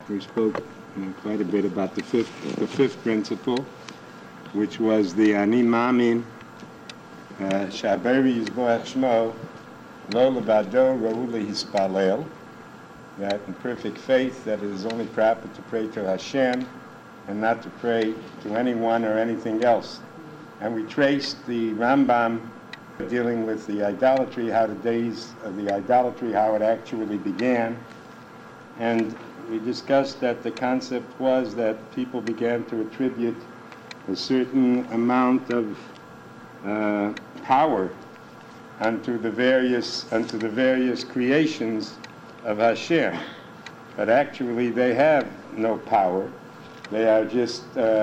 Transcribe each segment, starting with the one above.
We spoke quite a bit about the fifth principle, which was the Ani Mamin, Shaberi Yizboach Shmo, Lo Levado Ra'uli Hispalel, that in perfect faith that it is only proper to pray to Hashem and not to pray to anyone or anything else. And we traced the Rambam dealing with the idolatry, how the days of the idolatry, how it actually began. And we discussed that the concept was that people began to attribute a certain amount of power unto the various creations of Hashem. But actually they have no power. They are just,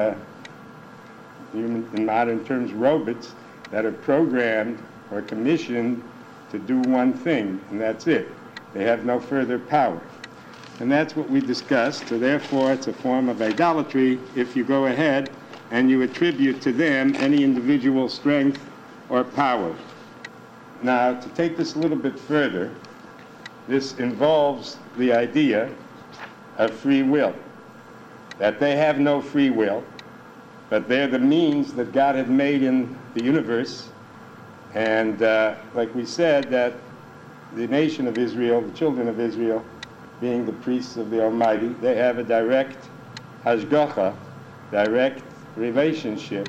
in modern terms, robots that are programmed or commissioned to do one thing, and that's it. They have no further power. And that's what we discussed. So therefore, it's a form of idolatry if you go ahead and you attribute to them any individual strength or power. Now, to take this a little bit further, this involves the idea of free will, that they have no free will, but they're the means that God had made in the universe. And like we said, that the nation of Israel, the children of Israel, being the priests of the Almighty, they have a direct hashgacha, direct relationship.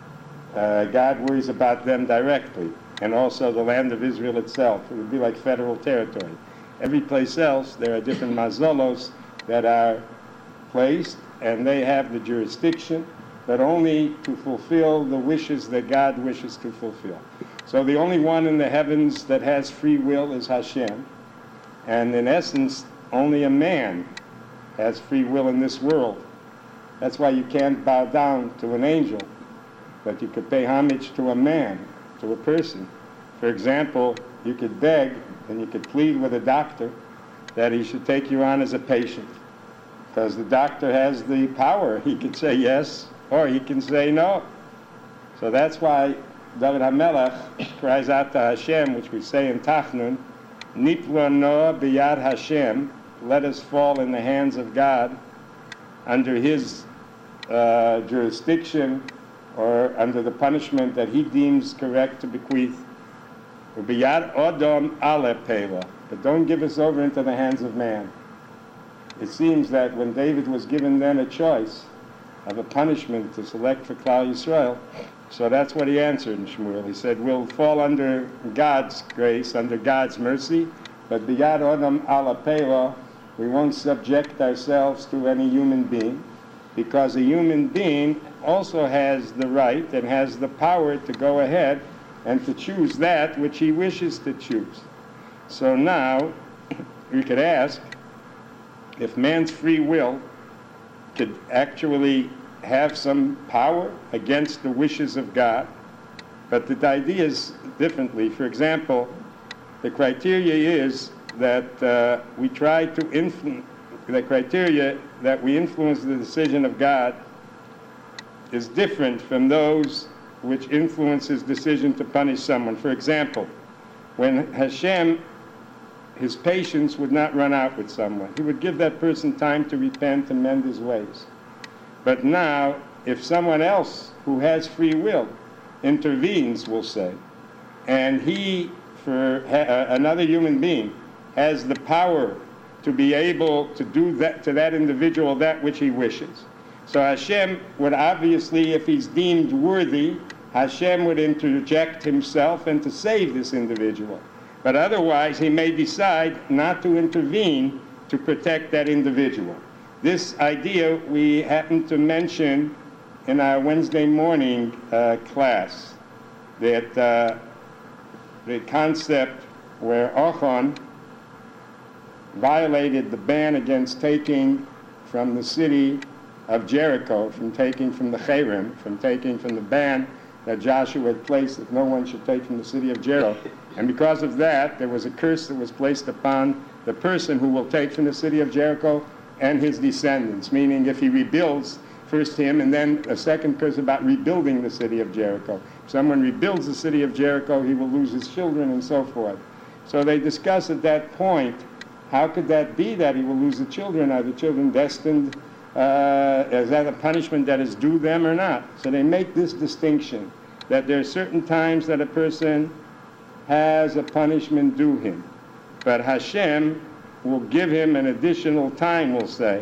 God worries about them directly, and also the land of Israel itself. It would be like federal territory. Every place else, there are different mazolos that are placed, and they have the jurisdiction, but only to fulfill the wishes that God wishes to fulfill. So the only one in the heavens that has free will is Hashem, and in essence, only a man has free will in this world. That's why you can't bow down to an angel, but you could pay homage to a man, to a person. For example, you could beg and you could plead with a doctor that he should take you on as a patient, because the doctor has the power. He could say yes or he can say no. So that's why David HaMelech cries out to Hashem, which we say in Tachnun, Niplo Noah b'yad Hashem, let us fall in the hands of God under his jurisdiction or under the punishment that he deems correct to bequeath. B'yad Odom ale pela, but don't give us over into the hands of man. It seems that when David was given then a choice of a punishment to select for Klal Yisrael, so that's what he answered in Shmuel. He said, we'll fall under God's grace, under God's mercy, but b'yad Odom ala pela, we won't subject ourselves to any human being, because a human being also has the right and has the power to go ahead and to choose that which he wishes to choose. So now, we could ask if man's free will could actually have some power against the wishes of God, but the idea is differently. For example, the criteria is that we try to influence, the criteria that we influence the decision of God is different from those which influence his decision to punish someone. For example, when Hashem, his patience would not run out with someone. He would give that person time to repent and mend his ways. But now, if someone else who has free will intervenes, we'll say, and he, for another human being, has the power to be able to do that to that individual that which he wishes. So Hashem would obviously, if he's deemed worthy, Hashem would interject himself and to save this individual. But otherwise, he may decide not to intervene to protect that individual. This idea we happened to mention in our Wednesday morning class, that the concept where Ochon violated the ban against taking from the city of Jericho, from taking from the Cherem, from taking from the ban that Joshua had placed that no one should take from the city of Jericho. And because of that, there was a curse that was placed upon the person who will take from the city of Jericho and his descendants, meaning if he rebuilds, first him, and then a second curse about rebuilding the city of Jericho. If someone rebuilds the city of Jericho, he will lose his children and so forth. So they discuss at that point How could that be that he will lose the children? Are the children destined, is that a punishment that is due them or not? So they make this distinction, that there are certain times that a person has a punishment due him. But Hashem will give him an additional time, we'll say,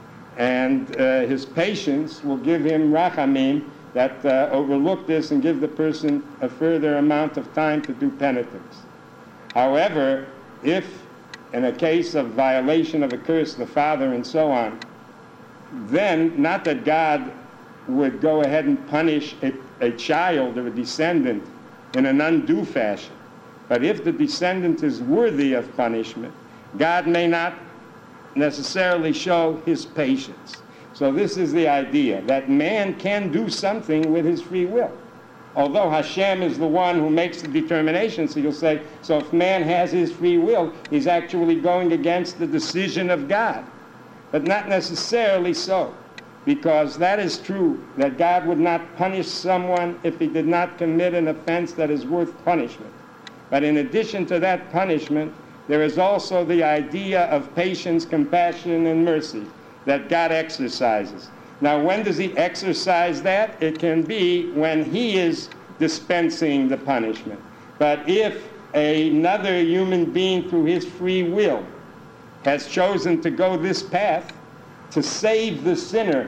and his patience will give him rachamim, that overlook this and give the person a further amount of time to do penitence. However, if in a case of violation of a curse, the father and so on, then not that God would go ahead and punish a child or a descendant in an undue fashion, but if the descendant is worthy of punishment, God may not necessarily show his patience. So this is the idea, that man can do something with his free will. Although Hashem is the one who makes the determination, so you'll say, so if man has his free will, he's actually going against the decision of God. But not necessarily so, because that is true, that God would not punish someone if he did not commit an offense that is worth punishment. But in addition to that punishment, there is also the idea of patience, compassion, and mercy that God exercises. Now, when does he exercise that? It can be when he is dispensing the punishment. But if another human being, through his free will, has chosen to go this path to save the sinner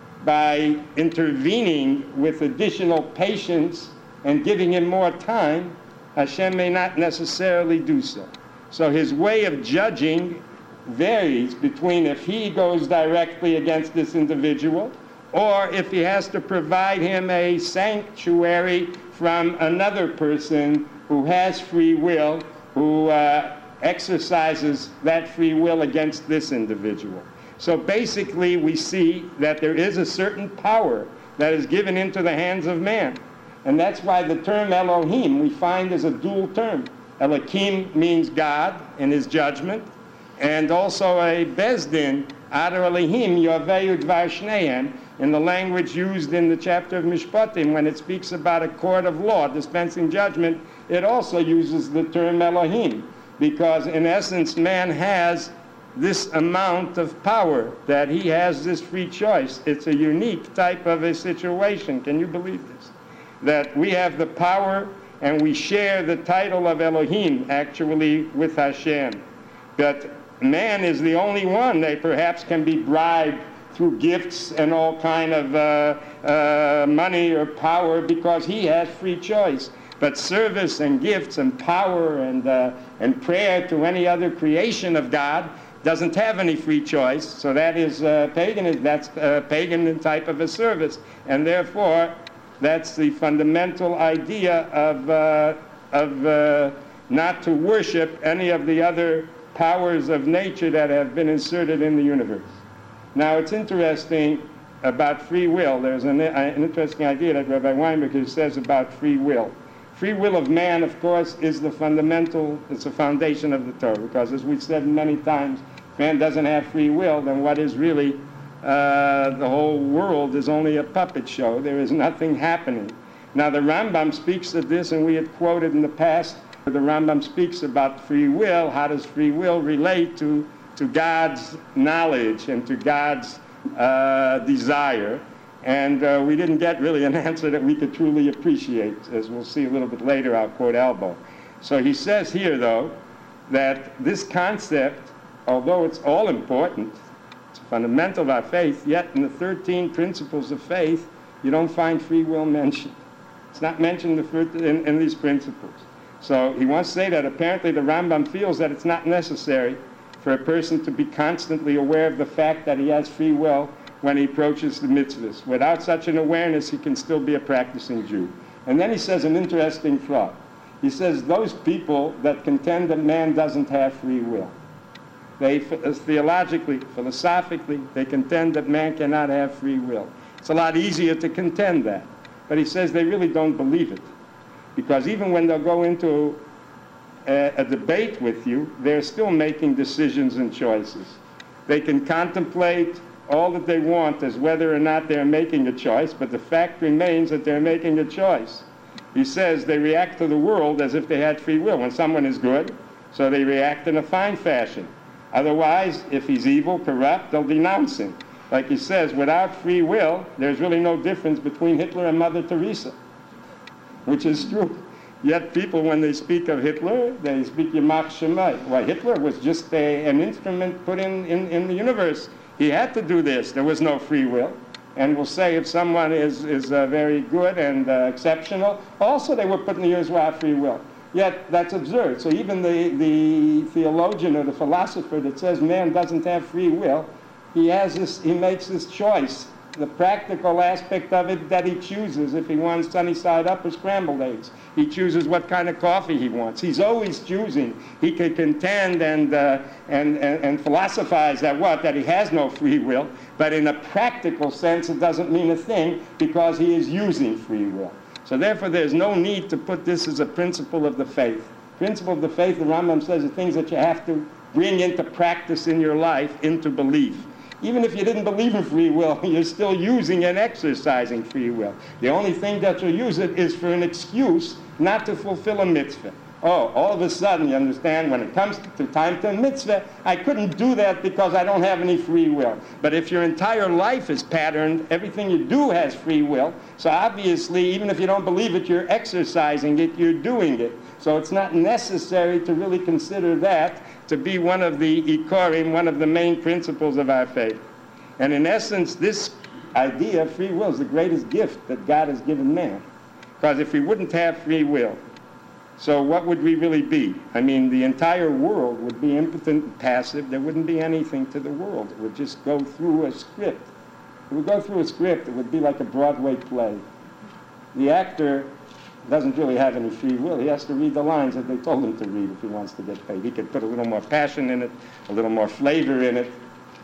by intervening with additional patience and giving him more time, Hashem may not necessarily do so. So his way of judging varies between if he goes directly against this individual or if he has to provide him a sanctuary from another person who has free will, who exercises that free will against this individual. So basically we see that there is a certain power that is given into the hands of man. And that's why the term Elohim we find is a dual term. Elohim means God in his judgment, and also a Bezdin, Adar Elohim, Yoveyu Dvar Shneim, in the language used in the chapter of Mishpatim, when it speaks about a court of law dispensing judgment, it also uses the term Elohim, because in essence man has this amount of power, that he has this free choice. It's a unique type of a situation. Can you believe this? That we have the power and we share the title of Elohim actually with Hashem. But man is the only one that perhaps can be bribed through gifts and all kind of money or power, because he has free choice. But service and gifts and power and prayer to any other creation of God doesn't have any free choice. So that is paganism. That's a pagan type of a service, and therefore that's the fundamental idea of not to worship any of the other powers of nature that have been inserted in the universe. Now, it's interesting about free will. There's an interesting idea that Rabbi Weinberger says about free will. Free will of man, of course, is the fundamental, it's the foundation of the Torah, because as we've said many times, if man doesn't have free will, then what is really the whole world is only a puppet show. There is nothing happening. Now, the Rambam speaks of this, and we had quoted in the past, the Rambam speaks about free will. How does free will relate to God's knowledge and to God's desire? And we didn't get really an answer that we could truly appreciate. As we'll see a little bit later, I'll quote Albo. So he says here, though, that this concept, although it's all important, it's fundamental of our faith, yet in the 13 principles of faith, you don't find free will mentioned. It's not mentioned in these principles. So he wants to say that apparently the Rambam feels that it's not necessary for a person to be constantly aware of the fact that he has free will when he approaches the mitzvahs. Without such an awareness, he can still be a practicing Jew. And then he says an interesting thought. He says those people that contend that man doesn't have free will, they theologically, philosophically, they contend that man cannot have free will. It's a lot easier to contend that. But he says they really don't believe it. Because even when they'll go into a debate with you, they're still making decisions and choices. They can contemplate all that they want as whether or not they're making a choice, but the fact remains that they're making a choice. He says they react to the world as if they had free will. When someone is good, so they react in a fine fashion. Otherwise, if he's evil, corrupt, they'll denounce him. Like he says, without free will, there's really no difference between Hitler and Mother Teresa, which is true. Yet people, when they speak of Hitler, they speak Yamach Shemai. Well, Hitler was just an instrument put in the universe. He had to do this. There was no free will. And we'll say if someone is very good and exceptional, also they were put in the universe without free will. Yet that's absurd. So even the theologian or the philosopher that says man doesn't have free will, he makes this choice. The practical aspect of it that he chooses if he wants sunny side up or scrambled eggs. He chooses what kind of coffee he wants. He's always choosing. He could contend and philosophize that he has no free will, but in a practical sense it doesn't mean a thing because he is using free will. So therefore there's no need to put this as a principle of the faith. Principle of the faith, the Rambam says, are things that you have to bring into practice in your life, into belief. Even if you didn't believe in free will, you're still using and exercising free will. The only thing that you'll use it is for an excuse not to fulfill a mitzvah. Oh, all of a sudden, you understand, when it comes to time to a mitzvah, I couldn't do that because I don't have any free will. But if your entire life is patterned, everything you do has free will, so obviously, even if you don't believe it, you're exercising it, you're doing it. So it's not necessary to really consider that to be one of the ikorim, one of the main principles of our faith. And in essence, this idea of free will is the greatest gift that God has given man. Because if we wouldn't have free will, so what would we really be? I mean, the entire world would be impotent and passive. There wouldn't be anything to the world. It would just go through a script. It would go through a script. It would be like a Broadway play. The actor doesn't really have any free will. He has to read the lines that they told him to read if he wants to get paid. He could put a little more passion in it, a little more flavor in it.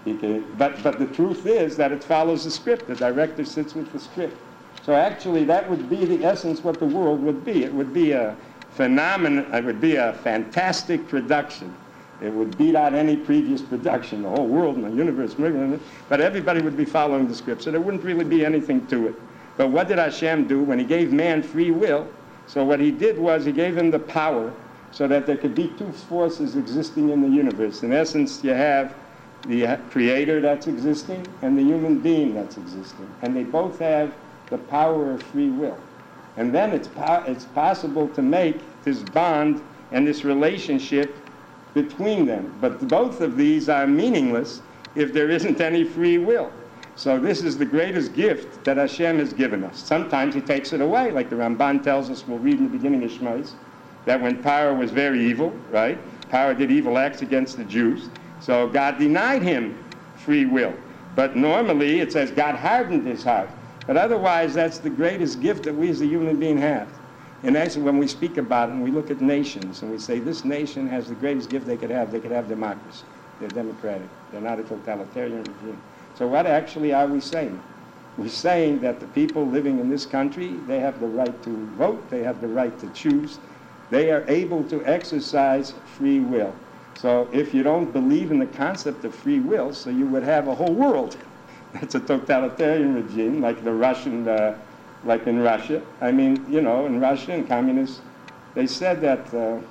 But the truth is that it follows the script. The director sits with the script. So actually, that would be the essence what the world would be. It would be a phenomenon. It would be a fantastic production. It would beat out any previous production, the whole world and the universe. But everybody would be following the script, so there wouldn't really be anything to it. But what did Hashem do when he gave man free will? So what he did was he gave him the power so that there could be two forces existing in the universe. In essence, you have the creator that's existing and the human being that's existing. And they both have the power of free will. And then it's possible to make this bond and this relationship between them. But both of these are meaningless if there isn't any free will. So this is the greatest gift that Hashem has given us. Sometimes he takes it away, like the Ramban tells us, we'll read in the beginning of Shmos, that when Paro was very evil, right? Paro did evil acts against the Jews. So God denied him free will. But normally it says God hardened his heart. But otherwise, that's the greatest gift that we as a human being have. And that's when we speak about it and we look at nations and we say this nation has the greatest gift they could have democracy. They're democratic. They're not a totalitarian regime. So what actually are we saying? We're saying that the people living in this country, they have the right to vote, they have the right to choose, they are able to exercise free will. So if you don't believe in the concept of free will, so you would have a whole world. That's a totalitarian regime, like the Russian, like in Russia. I mean, you know, in Russia and communists, they said that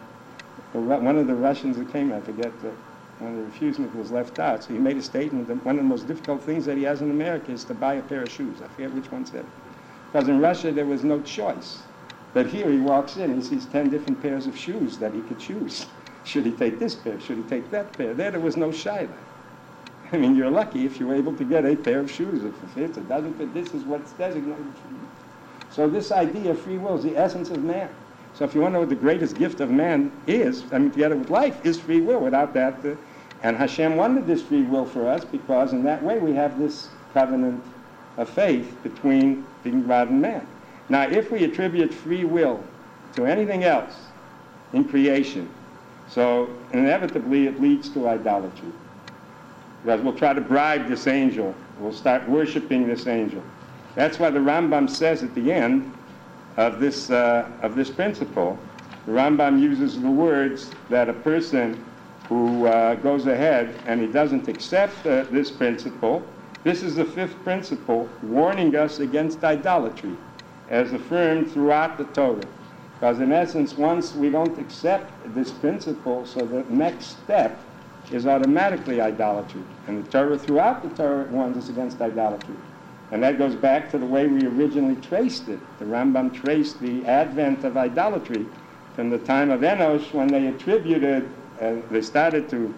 one of the Russians that came, I forget, when the refusement was left out. So he made a statement that one of the most difficult things that he has in America is to buy a pair of shoes. I forget which one said it. Because in Russia, there was no choice. But here he walks in, he sees 10 different pairs of shoes that he could choose. Should he take this pair? Should he take that pair? There was no shaila. I mean, you're lucky if you're able to get a pair of shoes. If it fits, it doesn't fit, this is what's designated for you. So this idea of free will is the essence of man. So if you want to know what the greatest gift of man is, I mean, together with life, is free will. Without that, and Hashem wanted this free will for us because in that way we have this covenant of faith between God and man. Now, if we attribute free will to anything else in creation, so inevitably it leads to idolatry. Because we'll try to bribe this angel. We'll start worshiping this angel. That's why the Rambam says at the end of this principle, the Rambam uses the words that a person who goes ahead and he doesn't accept this principle, this is the fifth principle, warning us against idolatry, as affirmed throughout the Torah. Because in essence, once we don't accept this principle, so the next step is automatically idolatry. And the Torah, throughout the Torah, warns us against idolatry. And that goes back to the way we originally traced it. The Rambam traced the advent of idolatry from the time of Enosh, when they attributed, they started to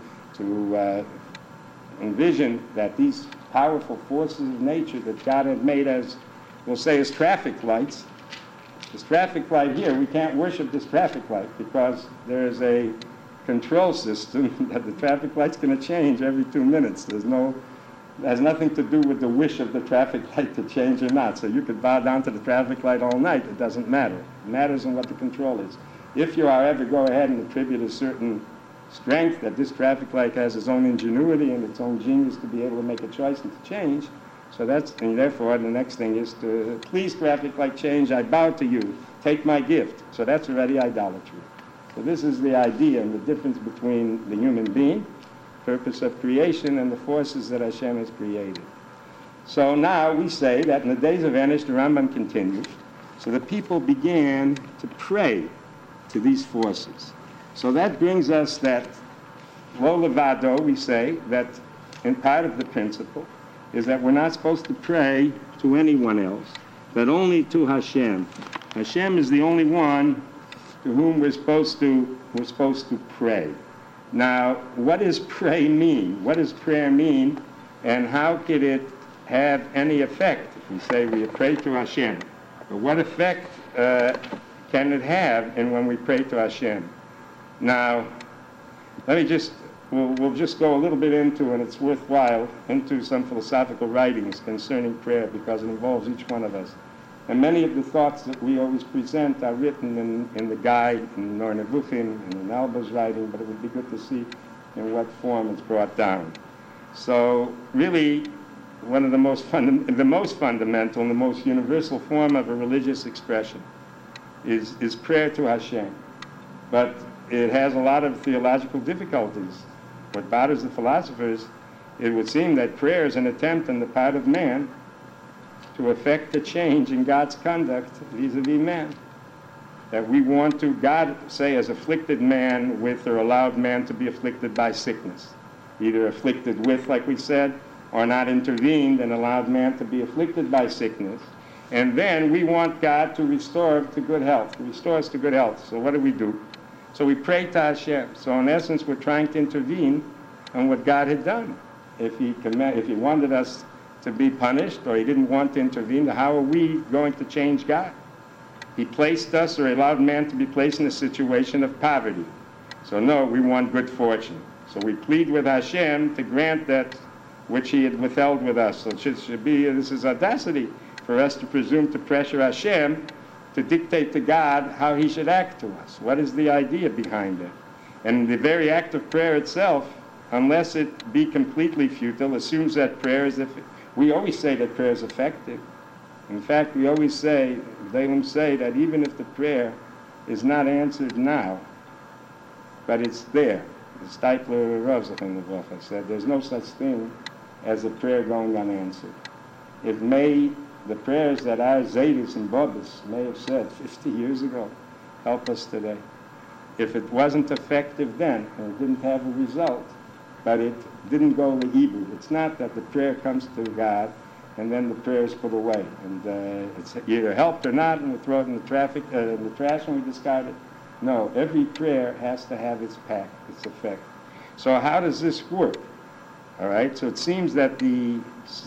envision that these powerful forces of nature that God had made as, we'll say, as traffic lights. This traffic light here, we can't worship this traffic light because there is a control system that the traffic light's going to change every 2 minutes. It has nothing to do with the wish of the traffic light to change or not. So you could bow down to the traffic light all night. It doesn't matter. It matters in what the control is. If you, however, go ahead and attribute a certain strength that this traffic light has its own ingenuity and its own genius to be able to make a choice and to change, so that's, and therefore the next thing is to, please traffic light change, I bow to you, take my gift. So that's already idolatry. So this is the idea and the difference between the human being, purpose of creation, and the forces that Hashem has created. So now we say that in the days of Enosh, the Rambam continues, so the people began to pray to these forces. So that brings us that, lo levado, we say, that in part of the principle is that we're not supposed to pray to anyone else, but only to Hashem. Hashem is the only one to whom we're supposed to pray. Now, what does pray mean? What does prayer mean, and how could it have any effect if we say we pray to Hashem? But what effect can it have in when we pray to Hashem? Now, we'll just go a little bit into, and it's worthwhile, into some philosophical writings concerning prayer because it involves each one of us. And many of the thoughts that we always present are written in the guide, in Nor Nevuchim, and in Alba's writing, but it would be good to see in what form it's brought down. So really, one of the most fundamental and the most universal form of a religious expression is prayer to Hashem. But it has a lot of theological difficulties. What bothers the philosophers, it would seem that prayer is an attempt on the part of man to effect a change in God's conduct vis-a-vis man. That we want to, God, say, has afflicted man with or allowed man to be afflicted by sickness. Either afflicted with, like we said, or not intervened and allowed man to be afflicted by sickness. And then we want God to restore to good health, to restore us to good health. So what do? So we pray to Hashem. So in essence, we're trying to intervene on what God had done. If he wanted us to be punished, or he didn't want to intervene, how are we going to change God? He placed us, or allowed man to be placed in a situation of poverty. So no, we want good fortune. So we plead with Hashem to grant that which he had withheld with us. So it should be, this is audacity for us to presume to pressure Hashem to dictate to God how he should act to us. What is the idea behind it? And the very act of prayer itself, unless it be completely futile, assumes that prayer is, we always say that prayer is effective. In fact, we always say, they will say that even if the prayer is not answered now, but it's there. The Steipler Rav said there's no such thing as a prayer going unanswered. It may, the prayers that our Zaydis and Bobbis may have said 50 years ago help us today. If it wasn't effective then, and it didn't have a result, but it didn't go to Hebrew. It's not that the prayer comes to God and then the prayer is put away. And it's either helped or not, and we throw it in the trash and we discard it. No, every prayer has to have its effect. So how does this work? All right, so it seems that the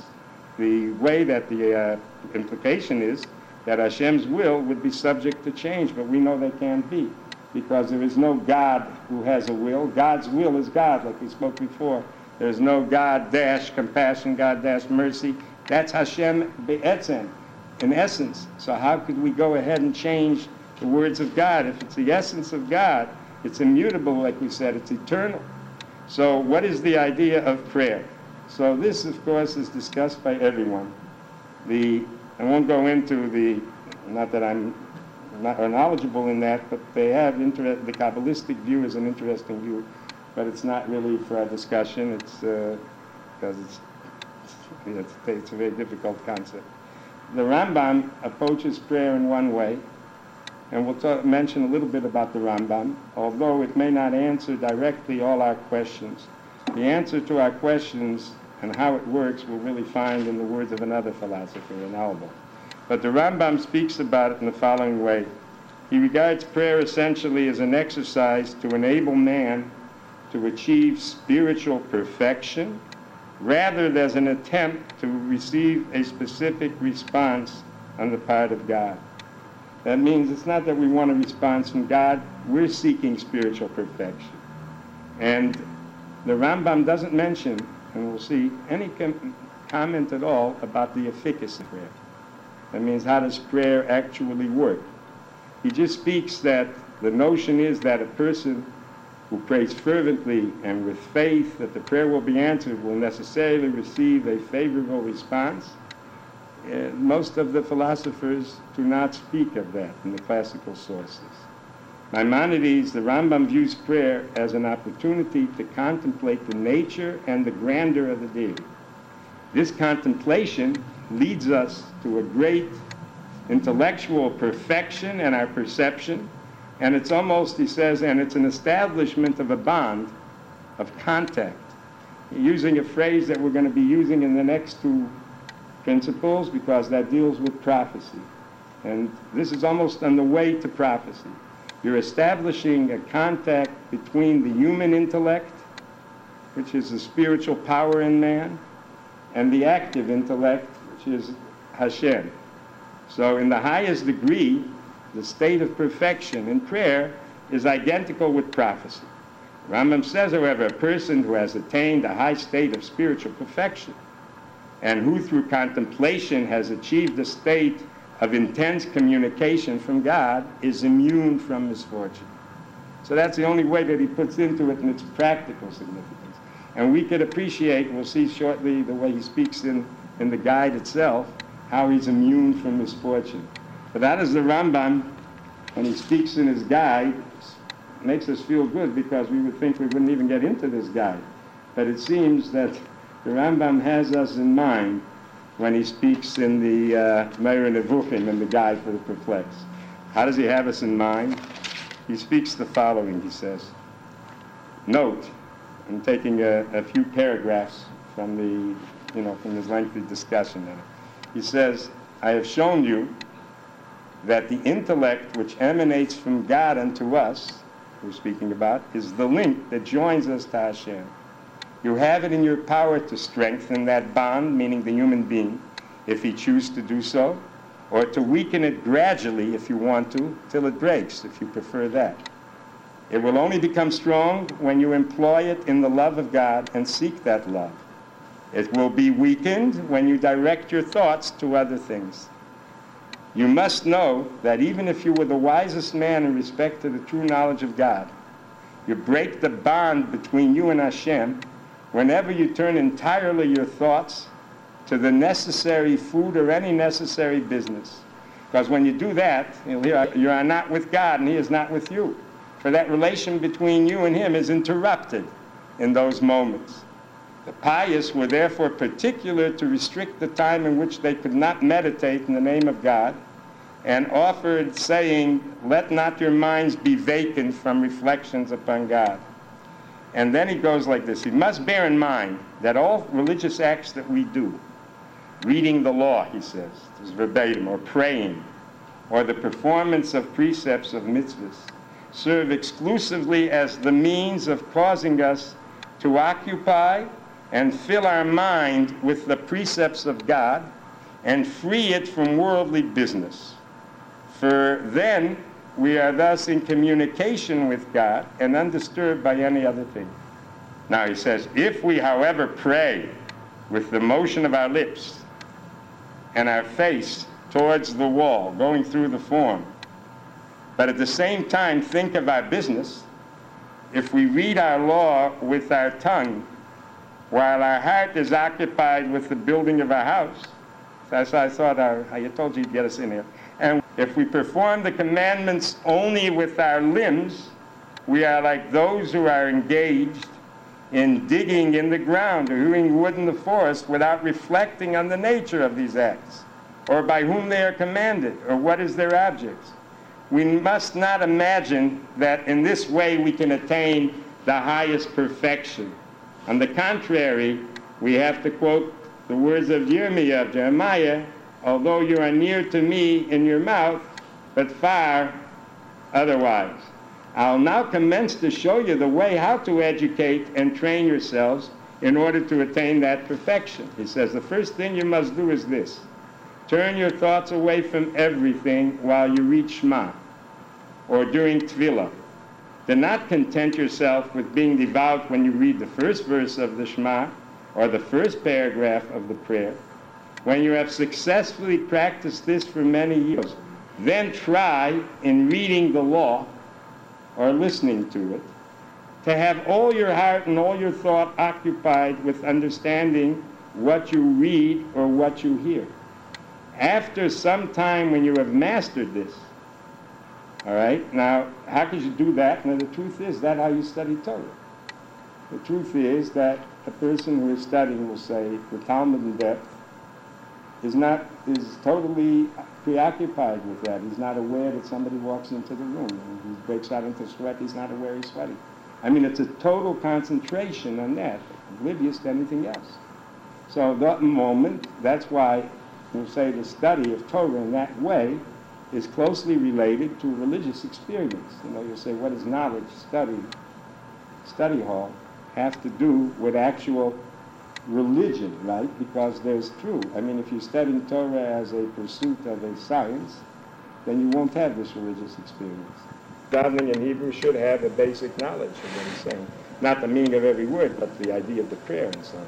way that the implication is that Hashem's will would be subject to change, but we know they can't be, because there is no God who has a will. God's will is God, like we spoke before. There's no God dash compassion, God dash mercy. That's Hashem be'etzem, in essence. So how could we go ahead and change the words of God? If it's the essence of God, it's immutable, like we said, it's eternal. So what is the idea of prayer? So this, of course, is discussed by everyone. I won't go into not that I'm not knowledgeable in that, but they have the Kabbalistic view is an interesting view, but it's not really for our discussion. It's because it's a very difficult concept. The Rambam approaches prayer in one way, and we'll mention a little bit about the Rambam, although it may not answer directly all our questions. The answer to our questions and how it works we'll really find in the words of another philosopher, in Alba. But the Rambam speaks about it in the following way. He regards prayer essentially as an exercise to enable man to achieve spiritual perfection, rather than as an attempt to receive a specific response on the part of God. That means it's not that we want a response from God, we're seeking spiritual perfection. And the Rambam doesn't mention, and we'll see, any comment at all about the efficacy of prayer. That means, how does prayer actually work? He just speaks that the notion is that a person who prays fervently and with faith that the prayer will be answered will necessarily receive a favorable response. Most of the philosophers do not speak of that in the classical sources. Maimonides, the Rambam, views prayer as an opportunity to contemplate the nature and the grandeur of the deity. This contemplation leads us to a great intellectual perfection in our perception, and it's almost, he says, and it's an establishment of a bond of contact. Using a phrase that we're going to be using in the next two principles, because that deals with prophecy. And this is almost on the way to prophecy. You're establishing a contact between the human intellect, which is the spiritual power in man, and the active intellect, which is Hashem. So in the highest degree, the state of perfection in prayer is identical with prophecy. Rambam says, however, a person who has attained a high state of spiritual perfection and who through contemplation has achieved a state of intense communication from God is immune from misfortune. So that's the only way that he puts into it in its practical significance. And we could appreciate, we'll see shortly the way he speaks in the guide itself, how he's immune from misfortune. But that is the Rambam, when he speaks in his guide, makes us feel good, because we would think we wouldn't even get into this guide. But it seems that the Rambam has us in mind when he speaks in the Meir Nevuchim, in the guide for the perplexed. How does he have us in mind? He speaks the following, he says. Note, I'm taking a few paragraphs from from his lengthy discussion in it. He says, I have shown you that the intellect which emanates from God unto us, we're speaking about, is the link that joins us to Hashem. You have it in your power to strengthen that bond, meaning the human being, if he chooses to do so, or to weaken it gradually if you want to, till it breaks, if you prefer that. It will only become strong when you employ it in the love of God and seek that love. It will be weakened when you direct your thoughts to other things. You must know that even if you were the wisest man in respect to the true knowledge of God, you break the bond between you and Hashem whenever you turn entirely your thoughts to the necessary food or any necessary business. Because when you do that, you are not with God and he is not with you. For that relation between you and him is interrupted in those moments. The pious were therefore particular to restrict the time in which they could not meditate in the name of God, and offered, saying, let not your minds be vacant from reflections upon God. And then he goes like this. He must bear in mind that all religious acts that we do, reading the law, he says, this is verbatim, or praying, or the performance of precepts of mitzvahs, serve exclusively as the means of causing us to occupy and fill our mind with the precepts of God and free it from worldly business. For then we are thus in communication with God and undisturbed by any other thing. Now he says, if we, however, pray with the motion of our lips and our face towards the wall, going through the form, but at the same time think of our business, if we read our law with our tongue, while our heart is occupied with the building of our house, that's why I thought I told you to get us in here. And if we perform the commandments only with our limbs, we are like those who are engaged in digging in the ground or hewing wood in the forest without reflecting on the nature of these acts, or by whom they are commanded, or what is their object. We must not imagine that in this way we can attain the highest perfection. On the contrary, we have to quote the words of Jeremiah, although you are near to me in your mouth, but far otherwise. I'll now commence to show you the way how to educate and train yourselves in order to attain that perfection. He says the first thing you must do is this: turn your thoughts away from everything while you read Shema or during Tefillah. Do not content yourself with being devout when you read the first verse of the Shema or the first paragraph of the prayer. When you have successfully practiced this for many years, then try in reading the law or listening to it to have all your heart and all your thought occupied with understanding what you read or what you hear. After some time, when you have mastered this, all right, now how could you do that? Now the truth is that how you study Torah. The truth is that a person who is studying will say the Talmud in depth is totally preoccupied with that. He's not aware that somebody walks into the room and he breaks out into sweat. He's not aware he's sweating. I mean, it's a total concentration on that, oblivious to anything else. So that moment, that's why we'll say the study of Torah in that way is closely related to religious experience. You know, you'll say, what does knowledge, study hall, have to do with actual religion, right? Because there's true. I mean, if you're studying Torah as a pursuit of a science, then you won't have this religious experience. Davening in Hebrew should have a basic knowledge of what he's saying. Not the meaning of every word, but the idea of the prayer and so on.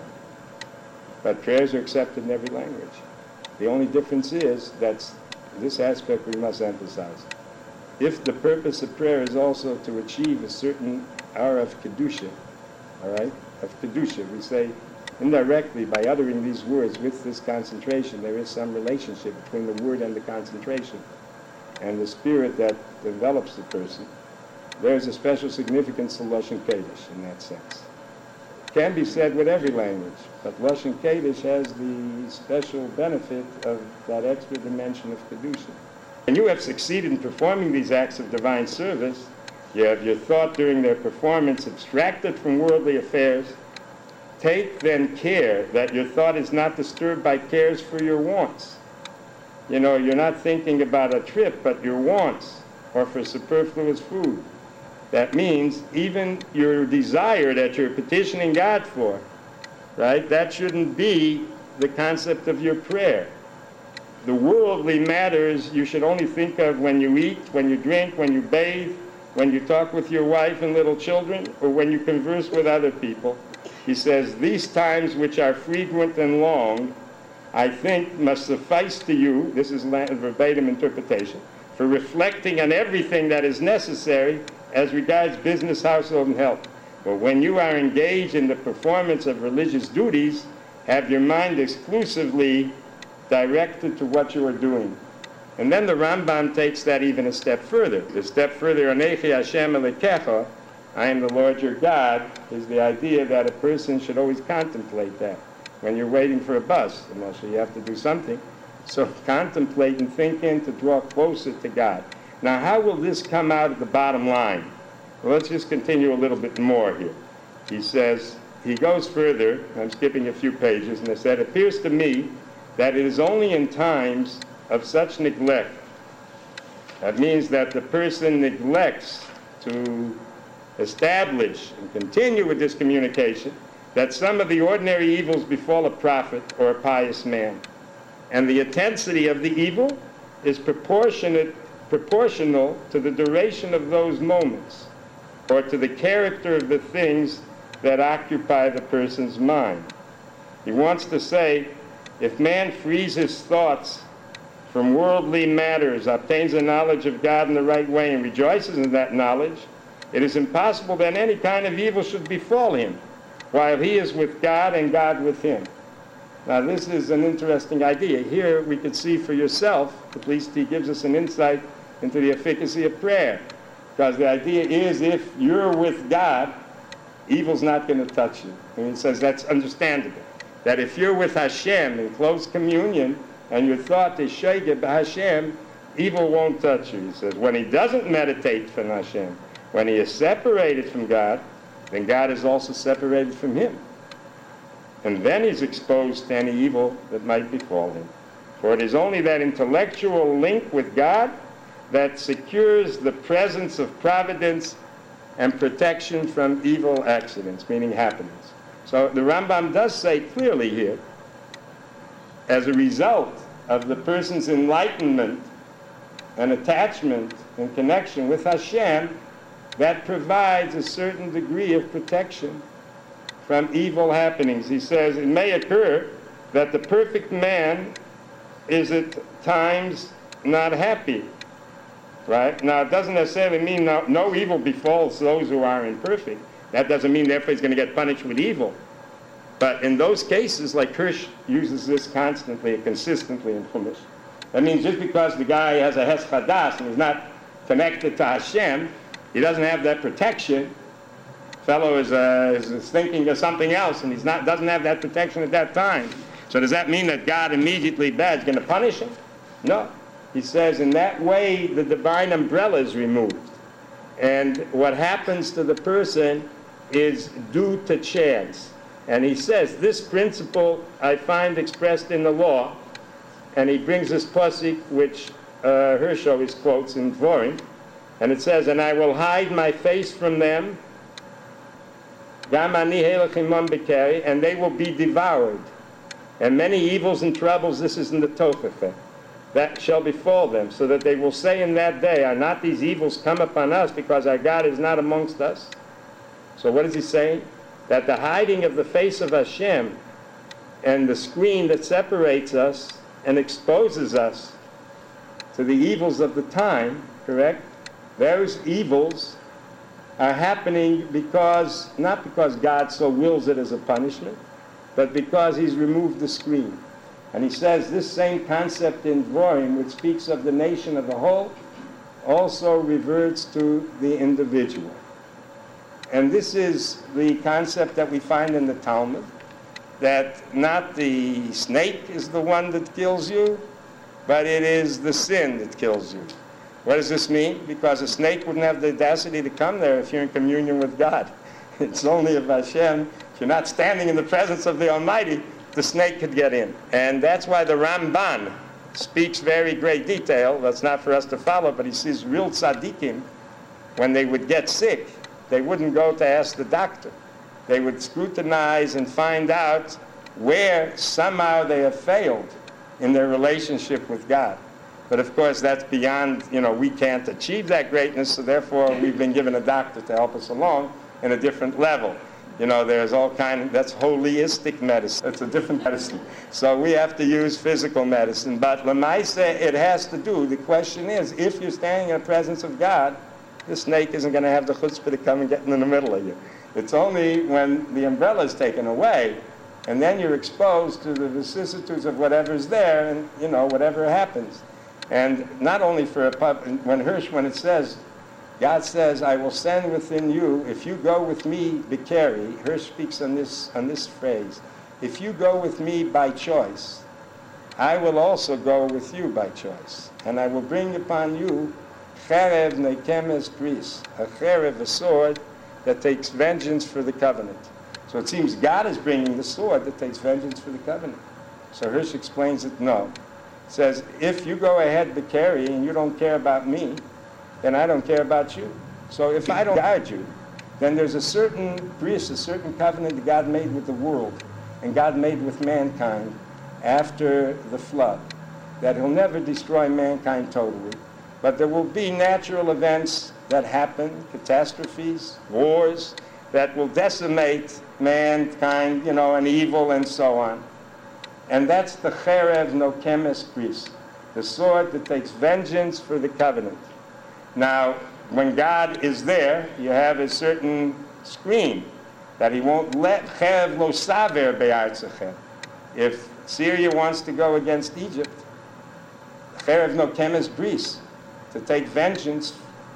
But prayers are accepted in every language. The only difference is that this aspect we must emphasize. If the purpose of prayer is also to achieve a certain hour of Kedusha, all right, of Kedusha, we say indirectly by uttering these words with this concentration, there is some relationship between the word and the concentration and the spirit that develops the person. There's a special significance to Lashon Kodesh in that sense. It can be said with every language, but Lashon Kodesh has the special benefit of that extra dimension of Kedusha. When you have succeeded in performing these acts of divine service, you have your thought during their performance abstracted from worldly affairs. Take then care that your thought is not disturbed by cares for your wants. You know, you're not thinking about a trip, but your wants, or for superfluous food. That means even your desire that you're petitioning God for, right? That shouldn't be the concept of your prayer. The worldly matters you should only think of when you eat, when you drink, when you bathe, when you talk with your wife and little children, or when you converse with other people. He says, these times which are frequent and long, I think must suffice to you, this is verbatim interpretation, for reflecting on everything that is necessary as regards business, household, and health. But when you are engaged in the performance of religious duties, have your mind exclusively directed to what you are doing. And then the Rambam takes that even a step further. The step further, Anechi Hashem Elokecha, I am the Lord your God, is the idea that a person should always contemplate that. When you're waiting for a bus, you have to do something. So contemplate and think in to draw closer to God. Now, how will this come out at the bottom line? Well, let's just continue a little bit more here. He says, he goes further, I'm skipping a few pages, and he said, it appears to me that it is only in times of such neglect, that means that the person neglects to establish and continue with this communication, that some of the ordinary evils befall a prophet or a pious man. And the intensity of the evil is proportional to the duration of those moments, or to the character of the things that occupy the person's mind. He wants to say, if man frees his thoughts from worldly matters, obtains a knowledge of God in the right way, and rejoices in that knowledge, it is impossible that any kind of evil should befall him, while he is with God and God with him. Now, this is an interesting idea. Here we can see for yourself, at least he gives us an insight into the efficacy of prayer. Because the idea is, if you're with God, evil's not going to touch you. And he says that's understandable. That if you're with Hashem in close communion, and your thought is shayge by Hashem, evil won't touch you. He says, when he doesn't meditate from Hashem, when he is separated from God, then God is also separated from him. and then he's exposed to any evil that might befall him. For it is only that intellectual link with God that secures the presence of providence and protection from evil accidents, meaning happenings. So the Rambam does say clearly here, as a result of the person's enlightenment and attachment and connection with Hashem, that provides a certain degree of protection from evil happenings. He says, it may occur that the perfect man is at times not happy. Right? Now, it doesn't necessarily mean no evil befalls those who are imperfect. That doesn't mean, therefore, he's going to get punished with evil. But in those cases, like Hirsch uses this constantly and consistently in Chumash, that means just because the guy has a Hes Chadas and he's not connected to Hashem, he doesn't have that protection. Fellow is thinking of something else and doesn't have that protection at that time. So does that mean that God immediately is going to punish him? No. He says in that way the divine umbrella is removed. And what happens to the person is due to chance. And he says this principle I find expressed in the law. And he brings this pasuk which Hirsch always quotes in Dvorim. And it says, and I will hide my face from them, and they will be devoured. And many evils and troubles, this is in the Tochacha, that shall befall them, so that they will say in that day, are not these evils come upon us because our God is not amongst us? So what is he saying? That the hiding of the face of Hashem and the screen that separates us and exposes us to the evils of the time, correct? Those evils are happening not because God so wills it as a punishment, but because he's removed the screen. And he says this same concept in Dvorim, which speaks of the nation of the whole, also reverts to the individual. And this is the concept that we find in the Talmud, that not the snake is the one that kills you, but it is the sin that kills you. What does this mean? Because a snake wouldn't have the audacity to come there if you're in communion with God. It's only of Hashem. If you're not standing in the presence of the Almighty, the snake could get in. And that's why the Ramban speaks very great detail. That's not for us to follow, but he says real tzaddikim, when they would get sick, they wouldn't go to ask the doctor. They would scrutinize and find out where somehow they have failed in their relationship with God. But of course, that's beyond, we can't achieve that greatness, so therefore we've been given a doctor to help us along in a different level. There's all that's holistic medicine. It's a different medicine. So we have to use physical medicine. But Lamaisa, it has to do, the question is, if you're standing in the presence of God, the snake isn't going to have the chutzpah to come and get in the middle of you. It's only when the umbrella is taken away, and then you're exposed to the vicissitudes of whatever's there, and, whatever happens. And not only for when it says, God says, I will send within you, if you go with me, Bikeri, Hirsch speaks on this phrase, if you go with me by choice, I will also go with you by choice. And I will bring upon you cherev nekemes bris, a cherev, a sword that takes vengeance for the covenant. So it seems God is bringing the sword that takes vengeance for the covenant. So Hirsch explains it, no. Says, if you go ahead to carry and you don't care about me, then I don't care about you. So if I don't guide you, then there's a certain bris, a certain covenant that God made with the world and God made with mankind after the flood, that he'll never destroy mankind totally, but there will be natural events that happen, catastrophes, wars, that will decimate mankind, and evil and so on. And that's the cherev nokemes bris, the sword that takes vengeance for the covenant. Now, when God is there, you have a certain screen that he won't let cherev lo saver be'artzachem. If Syria wants to go against Egypt, cherev nokemes bris, to take vengeance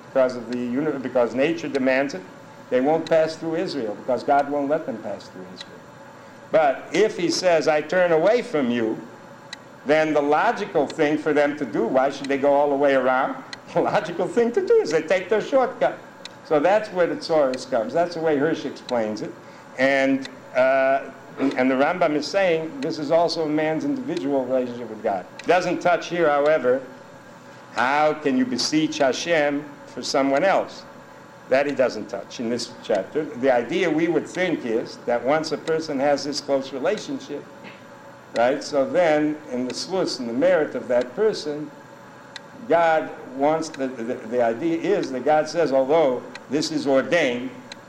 because nature demands it, they won't pass through Israel because God won't let them pass through Israel. But if he says, I turn away from you, then the logical thing for them to do, why should they go all the way around? The logical thing to do is they take their shortcut. So that's where the Tzoros comes. That's the way Hirsch explains it. And And the Rambam is saying this is also a man's individual relationship with God. It doesn't touch here, however, how can you beseech Hashem for someone else? That he doesn't touch in this chapter. The idea we would think is that once a person has this close relationship, right, so then in the slus, in the merit of that person, God wants, the idea is that God says, although this is ordained,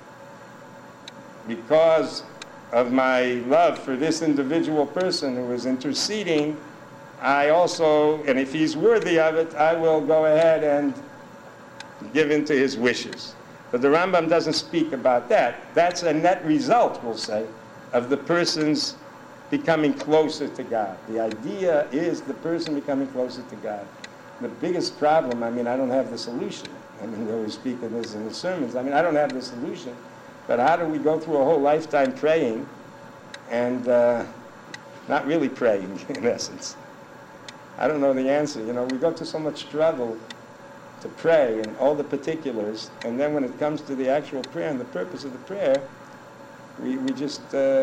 because of my love for this individual person who is interceding, I also, and if he's worthy of it, I will go ahead and give in to his wishes. But the Rambam doesn't speak about that. That's a net result, we'll say, of the person's becoming closer to God. The idea is the person becoming closer to God. The biggest problem, I mean, I don't have the solution. I mean, we always speak of this in the sermons. I mean, I don't have the solution. But how do we go through a whole lifetime praying and not really praying, in essence? I don't know the answer. You know, we go to so much struggle to pray and all the particulars, and then when it comes to the actual prayer and the purpose of the prayer, we just,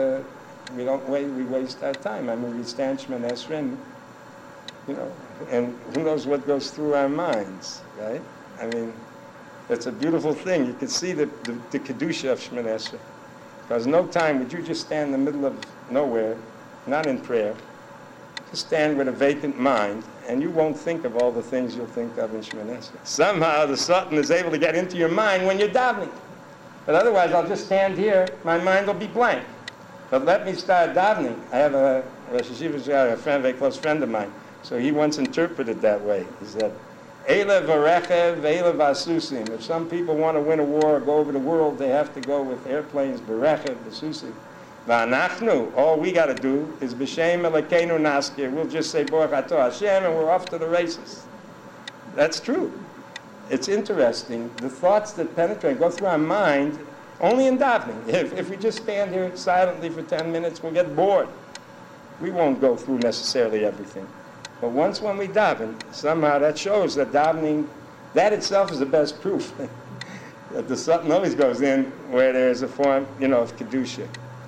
we don't wait, we waste our time. I mean, we stand Shemon Esrei, you know, and who knows what goes through our minds, right? I mean, it's a beautiful thing. You can see the Kedusha of Shemon Esrei. Because no time would you just stand in the middle of nowhere, not in prayer, just stand with a vacant mind, and you won't think of all the things you'll think of in Shemon Esrei. Somehow the Sultan is able to get into your mind when you're davening. But otherwise, I'll just stand here, my mind will be blank. But let me start davening. I have a Rosh Yeshiva, a very close friend of mine, so he once interpreted that way. He said, Eile v'rechev, eile v'asusim. If some people want to win a war or go over the world, they have to go with airplanes, v'rechev, v'asusim. V'anachnu, all we got to do is b'shem elekeinu naskir. We'll just say Baruch Atah Hashem, and we're off to the races. That's true. It's interesting. The thoughts that penetrate go through our mind only in davening. If we just stand here silently for 10 minutes, we'll get bored. We won't go through necessarily everything. But once when we daven, somehow that shows that davening, that itself is the best proof that the Sultan always goes in where there's a form, you know, of Kedusha.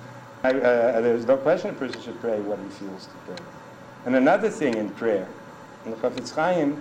There's no question a person should pray what he feels to pray. And another thing in prayer, and the Chafetz Chaim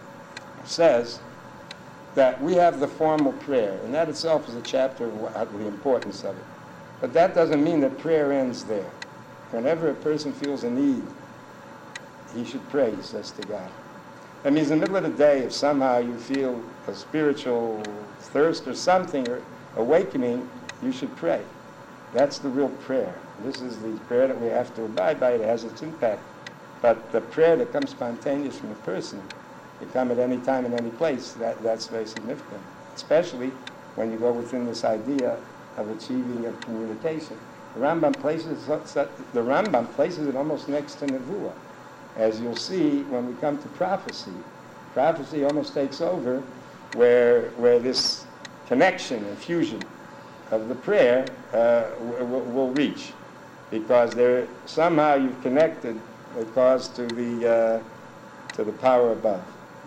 says that we have the formal prayer, and that itself is a chapter of the importance of it. But that doesn't mean that prayer ends there. Whenever a person feels a need, he should pray, he says to God. That means in the middle of the day, if somehow you feel a spiritual thirst or something, or awakening, you should pray. That's the real prayer. This is the prayer that we have to abide by. It has its impact. But the prayer that comes spontaneous from a person, it come at any time and any place, that's very significant. Especially when you go within this idea of achieving of communication. The Rambam places it almost next to Nevuah. As you'll see when we come to prophecy, prophecy almost takes over where this connection and fusion of the prayer will reach, because there somehow you've connected the cause to the power above.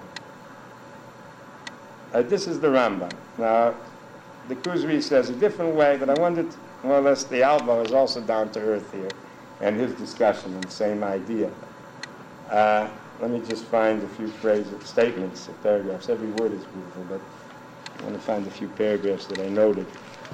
This is the Rambam. Now, the Kuzri says a different way, but I wondered, more or less, the Alba is also down to earth here, and his discussion on the same idea. Let me just find a few phrases, statements, paragraphs. Every word is beautiful, but I want to find a few paragraphs that I noted.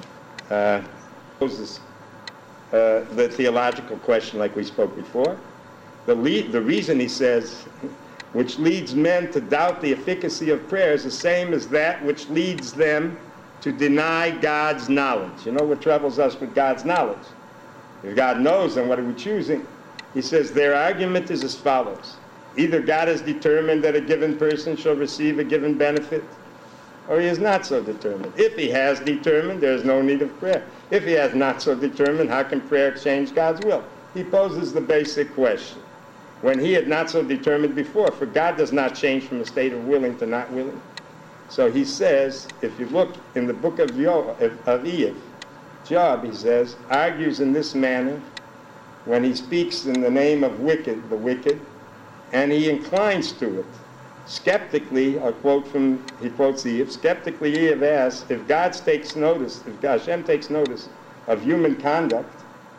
Poses the theological question like we spoke before. The reason, he says, which leads men to doubt the efficacy of prayer is the same as that which leads them to deny God's knowledge. You know what troubles us with God's knowledge? If God knows, then what are we choosing? He says their argument is as follows. Either God has determined that a given person shall receive a given benefit, or he is not so determined. If he has determined, there is no need of prayer. If he has not so determined, how can prayer change God's will? He poses the basic question. When he had not so determined before, for God does not change from a state of willing to not willing. So he says, if you look in the book of Iyov, Job, he says, argues in this manner when he speaks in the name of the wicked, and he inclines to it. Skeptically, I'll quote from, he quotes Iyov, skeptically Iyov asks, if God takes notice, if Hashem takes notice of human conduct,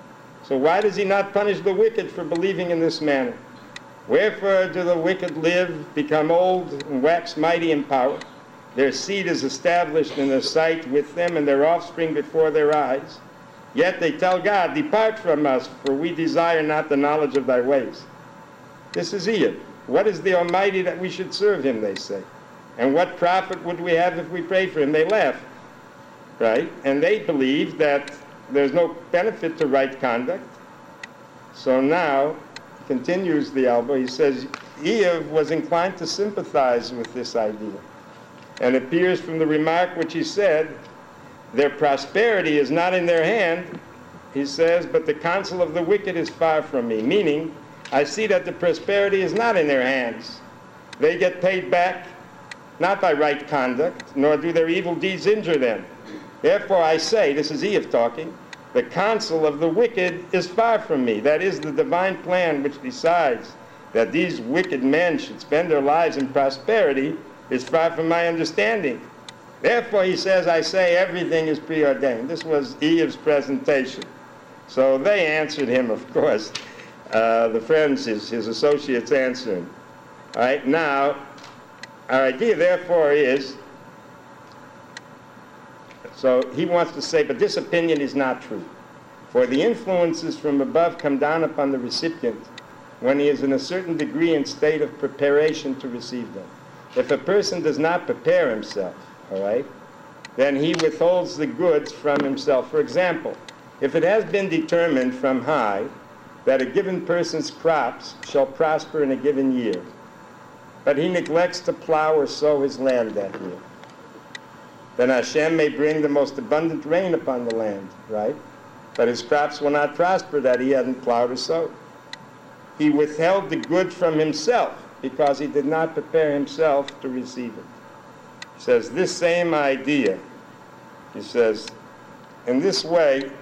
So why does he not punish the wicked for believing in this manner? Wherefore do the wicked live, become old, and wax mighty in power? Their seed is established in their sight with them, and their offspring before their eyes. Yet they tell God, depart from us, for we desire not the knowledge of thy ways. This is Iyov. What is the Almighty that we should serve him, they say? And what profit would we have if we prayed for him? They laugh, right? And they believe that there's no benefit to right conduct. So now, continues the Alba, he says, Iyov was inclined to sympathize with this idea. And it appears from the remark which he said, their prosperity is not in their hand, he says, but the counsel of the wicked is far from me. Meaning, I see that the prosperity is not in their hands. They get paid back not by right conduct, nor do their evil deeds injure them. Therefore I say, this is Iyov talking, the counsel of the wicked is far from me. That is the divine plan which decides that these wicked men should spend their lives in prosperity is far from my understanding. Therefore, he says, I say everything is preordained. This was Iyov's presentation. So they answered him, of course. The friends, his associates answered him. All right, now, our idea, therefore, is, so he wants to say, but this opinion is not true. For the influences from above come down upon the recipient when he is in a certain degree and state of preparation to receive them. If a person does not prepare himself, all right, then he withholds the goods from himself. For example, if it has been determined from high that a given person's crops shall prosper in a given year, but he neglects to plow or sow his land that year, then Hashem may bring the most abundant rain upon the land, right? But his crops will not prosper that he hadn't plowed or sowed. He withheld the good from himself because he did not prepare himself to receive it. He says, this same idea, he says, in this way,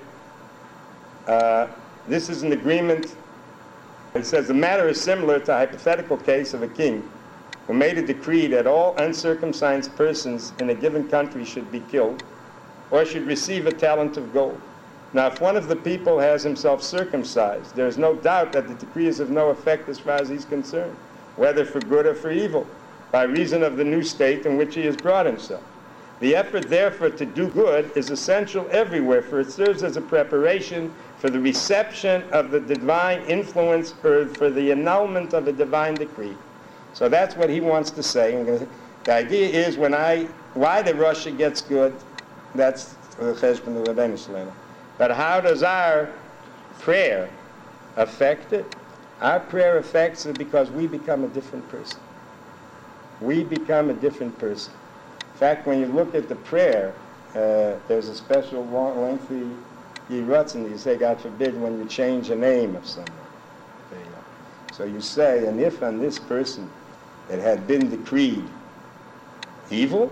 this is an agreement. He says, the matter is similar to a hypothetical case of a king who made a decree that all uncircumcised persons in a given country should be killed or should receive a talent of gold. Now, if one of the people has himself circumcised, there is no doubt that the decree is of no effect as far as he's concerned, whether for good or for evil, by reason of the new state in which he has brought himself. The effort, therefore, to do good is essential everywhere, for it serves as a preparation for the reception of the divine influence or for the annulment of a divine decree. So that's what he wants to say. The idea is why the Russia gets good, that's the cheshbon of Rabbeinu Shlomo. But how does our prayer affect it? Our prayer affects it because we become a different person. We become a different person. In fact, when you look at the prayer, there's a special long, lengthy yiratzin. You say, God forbid, when you change the name of someone. There you go. So you say, and if on this person it had been decreed evil,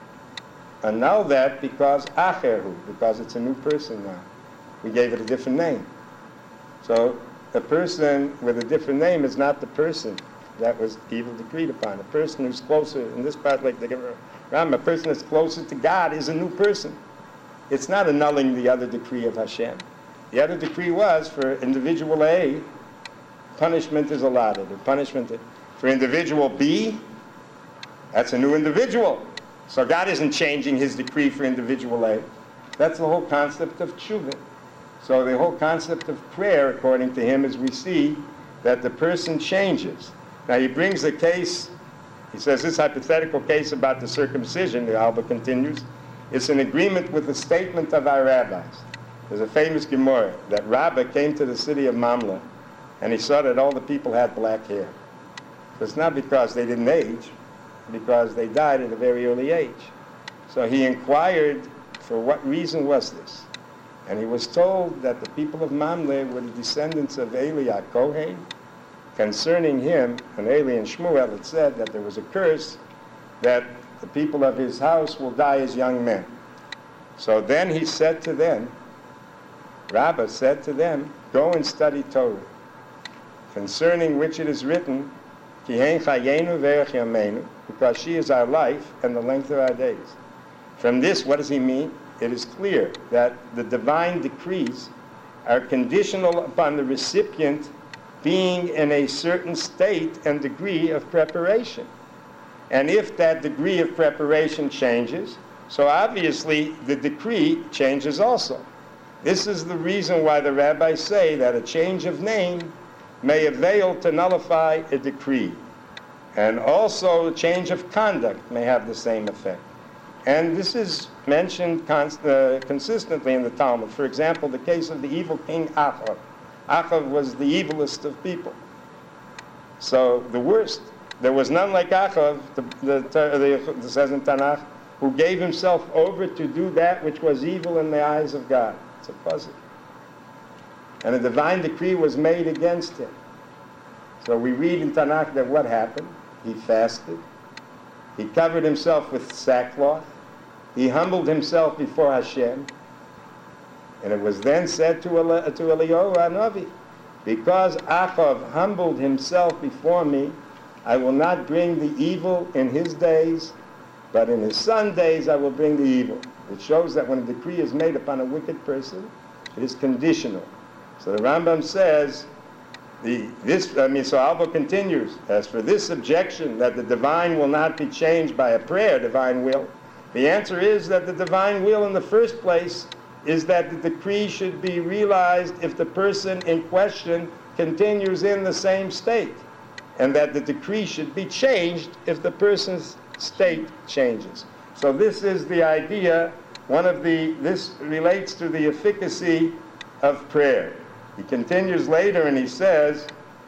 annul that because acherhu, because it's a new person now. We gave it a different name. So a person with a different name is not the person that was evil decreed upon. A person who's closer, in this part, like the Ram, a person that's closer to God is a new person. It's not annulling the other decree of Hashem. The other decree was for individual A, punishment is allotted. The punishment for individual B, that's a new individual. So God isn't changing his decree for individual A. That's the whole concept of tshuva. So the whole concept of prayer, according to him, is we see that the person changes. Now he brings a case, he says this hypothetical case about the circumcision, the Alba continues, it's an agreement with the statement of our rabbis. There's a famous Gemara that Rabbah came to the city of Mamle and he saw that all the people had black hair. So it's not because they didn't age, because they died at a very early age. So he inquired for what reason was this. And he was told that the people of Mamle were the descendants of Eli Kohen. Concerning him, and Eli and Shmuel, it said that there was a curse that the people of his house will die as young men. So then he said to them, Rabbah said to them, go and study Torah, concerning which it is written, Ki hein chayenu ve'ech yameinu, because she is our life and the length of our days. From this, what does he mean? It is clear that the divine decrees are conditional upon the recipient being in a certain state and degree of preparation. And if that degree of preparation changes, so obviously the decree changes also. This is the reason why the rabbis say that a change of name may avail to nullify a decree. And also a change of conduct may have the same effect. And this is mentioned consistently in the Talmud. For example, the case of the evil king Achav. Achav was the evilest of people. So the worst. There was none like Achav, it says in Tanakh, who gave himself over to do that which was evil in the eyes of God. It's a puzzle. And a divine decree was made against him. So we read in Tanakh that what happened? He fasted. He covered himself with sackcloth. He humbled himself before Hashem. And it was then said to Eliyahu HaNavi, because Achav humbled himself before me, I will not bring the evil in his days, but in his son's days I will bring the evil. It shows that when a decree is made upon a wicked person, it is conditional. So the Rambam says, so Alba continues, as for this objection that the divine will not be changed by a prayer, divine will, the answer is that the divine will in the first place is that the decree should be realized if the person in question continues in the same state, and that the decree should be changed if the person's state changes. So this is the idea, this relates to the efficacy of prayer. He continues later and he says,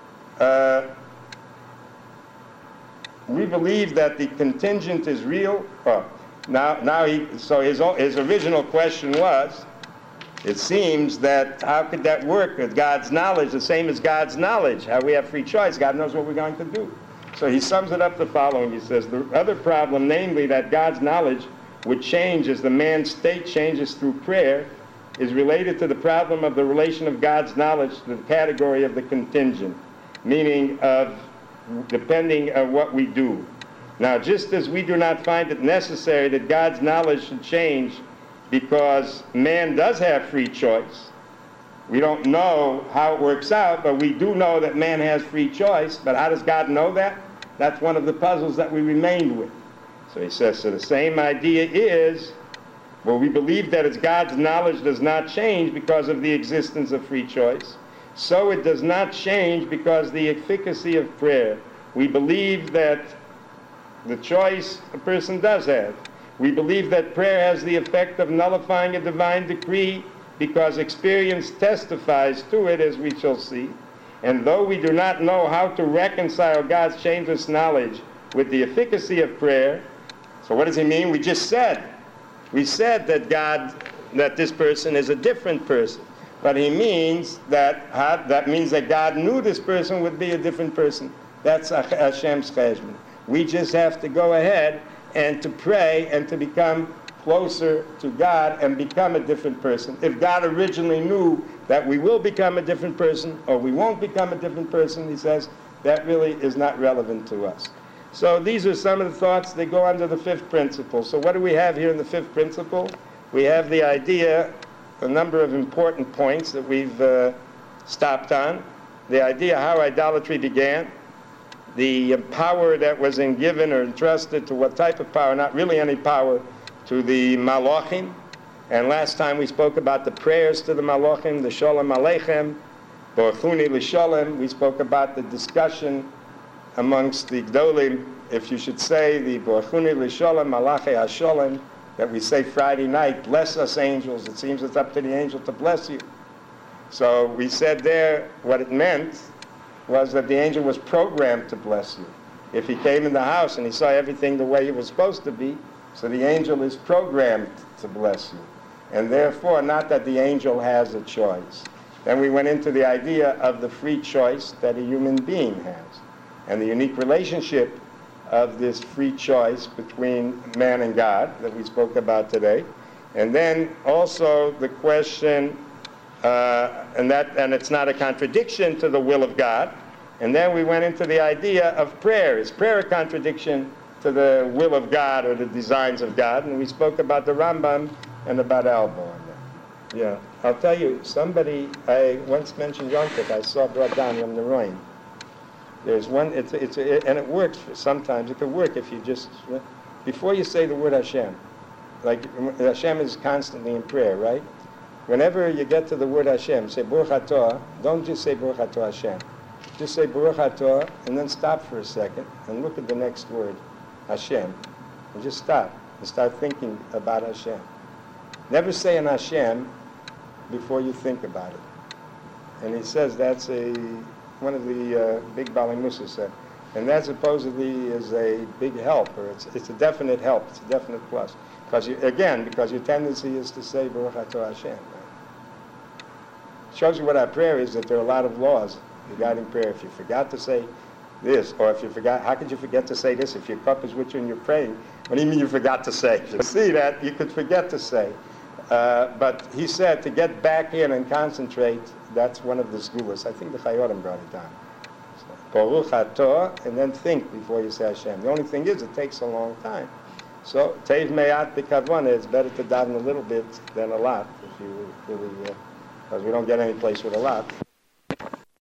we believe that the contingent is real. So his original question was, it seems that how could that work with God's knowledge, the same as God's knowledge, how we have free choice, God knows what we're going to do. So he sums it up the following. He says, the other problem, namely that God's knowledge would change as the man's state changes through prayer, is related to the problem of the relation of God's knowledge to the category of the contingent, meaning of depending on what we do. Now, just as we do not find it necessary that God's knowledge should change because man does have free choice, we don't know how it works out, but we do know that man has free choice. But how does God know that? That's one of the puzzles that we remained with. So he says, so the same idea is, well, we believe that as God's knowledge does not change because of the existence of free choice, so it does not change because the efficacy of prayer. We believe that the choice a person does have. We believe that prayer has the effect of nullifying a divine decree because experience testifies to it, as we shall see. And though we do not know how to reconcile God's changeless knowledge with the efficacy of prayer, so what does he mean? We said that this person is a different person. But he means that means that God knew this person would be a different person. That's Hashem's cheshbon. We just have to go ahead and to pray and to become closer to God and become a different person. If God originally knew that we will become a different person or we won't become a different person, he says, that really is not relevant to us. So these are some of the thoughts that go under the fifth principle. So what do we have here in the fifth principle? We have the idea, a number of important points that we've stopped on. The idea how idolatry began, the power that was given or entrusted to what type of power, not really any power, to the Malachim. And last time we spoke about the prayers to the Malachim, the Shalom Aleichem, Borchuni L'Shalom. We spoke about the discussion amongst the Gdolim, if you should say the Borchuni L'Shalom, Malachi HaShalom, that we say Friday night, bless us angels. It seems it's up to the angel to bless you. So we said there what it meant was that the angel was programmed to bless you. If he came in the house and he saw everything the way it was supposed to be, so the angel is programmed to bless you. And therefore, not that the angel has a choice. Then we went into the idea of the free choice that a human being has, and the unique relationship of this free choice between man and God that we spoke about today. And then also the question, and it's not a contradiction to the will of God. And then we went into the idea of prayer. Is prayer a contradiction to the will of God or the designs of God? And we spoke about the Rambam and about Albo on that. Yeah, I'll tell you, somebody, I once mentioned Yontif, I saw brought down from the Roin. There's one, and it works sometimes. It could work if you just, before you say the word Hashem, like Hashem is constantly in prayer, right? Whenever you get to the word Hashem, say Baruch Atah, don't just say Baruch Atah Hashem. Just say Baruch Atah, and then stop for a second, and look at the next word, Hashem. And just stop, and start thinking about Hashem. Never say an Hashem before you think about it. And he says that's one of the big Bali Musa said. And that supposedly is a big help, or it's a definite help, it's a definite plus. Because because your tendency is to say Baruch Atah Hashem. Right? Shows you what our prayer is, that there are a lot of laws regarding prayer. If you forgot to say this, or if you forgot, how could you forget to say this if your cup is with you and you're praying? What do you mean you forgot to say? You see that, you could forget to say. But he said to get back in and concentrate, that's one of the sgulas. I think the Chayotim brought it down. Baruch Atah, and then think before you say Hashem. The only thing is, it takes a long time. So, Teiv Me'at B'Kavana, it's better to daven a little bit than a lot, if you really, because we don't get any place with a lot.